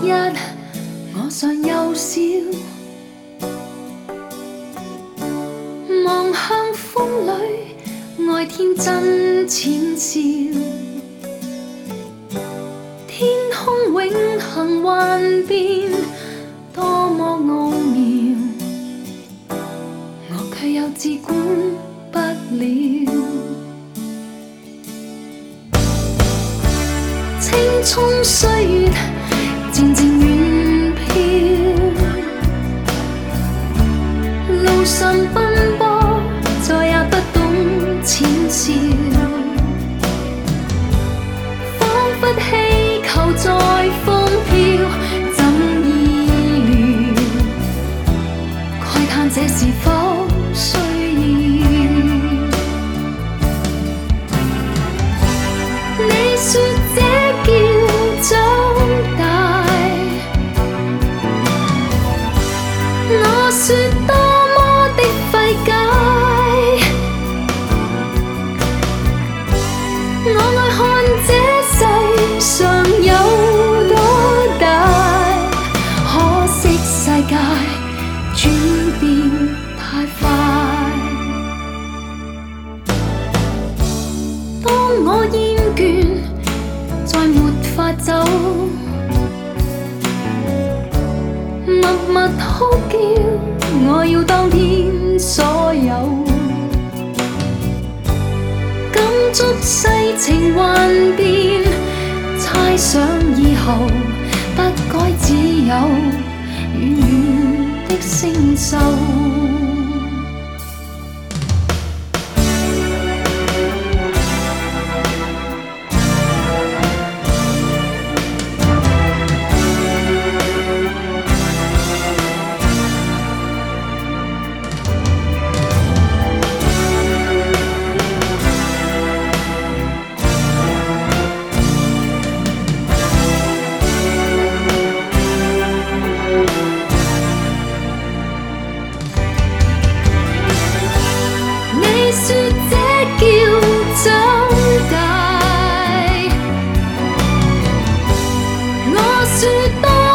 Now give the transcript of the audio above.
日我尚幼小，望向风里，爱天真浅笑。天空永恒幻变，多么奥妙，我却又自管不了。青葱岁月渐渐远飘，路上奔波，再也不懂浅笑，仿佛气球在风飘，怎意料？慨叹这是否需要？你说这叫长大，我说多么的费解。我爱看这世上有多大，可惜世界轉變太快。當我厭倦，再沒法走，默默哭叫，我要當天所有。感觸世情幻變，猜想以後不該只有遠遠的星宿。说多